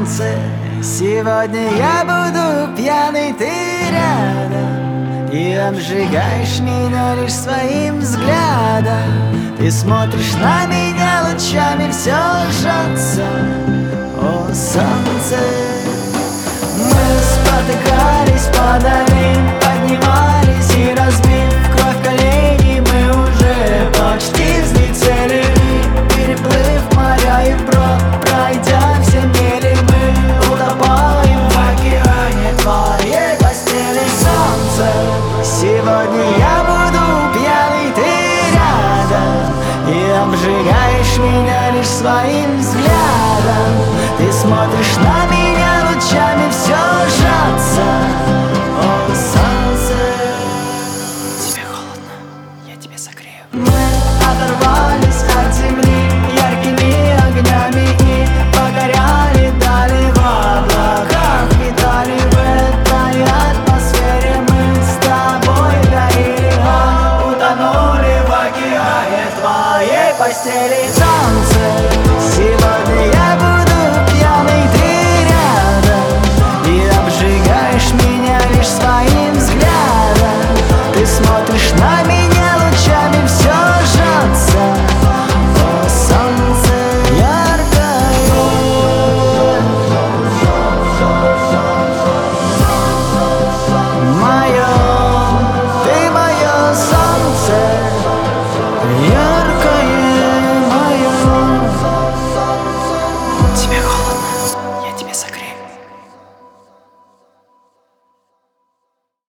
солнце. Сегодня я буду пьяный, ты рядом, и обжигаешь меня лишь своим взглядом. Ты смотришь на меня лучами, все жжется, о солнце. Мы спотыкались, падали, поднимались и разбив кровь колени, мы уже почти взлетели, переплыв моря и вброд, пройдя все мили, мы утопаем в океане твоей постели, солнце. Сегодня я буду пьяный, ты рядом, и обжигаешь меня лишь своим взглядом. Ты смотришь на меня лучами, все жжется, о солнце. Тебе холодно, я тебя согрею. Мы оторвались от земли яркими огнями и покоряли дали, в облаках витали, в этой атмосфере мы с тобой горели, утонули в океане твоей постели, солнце.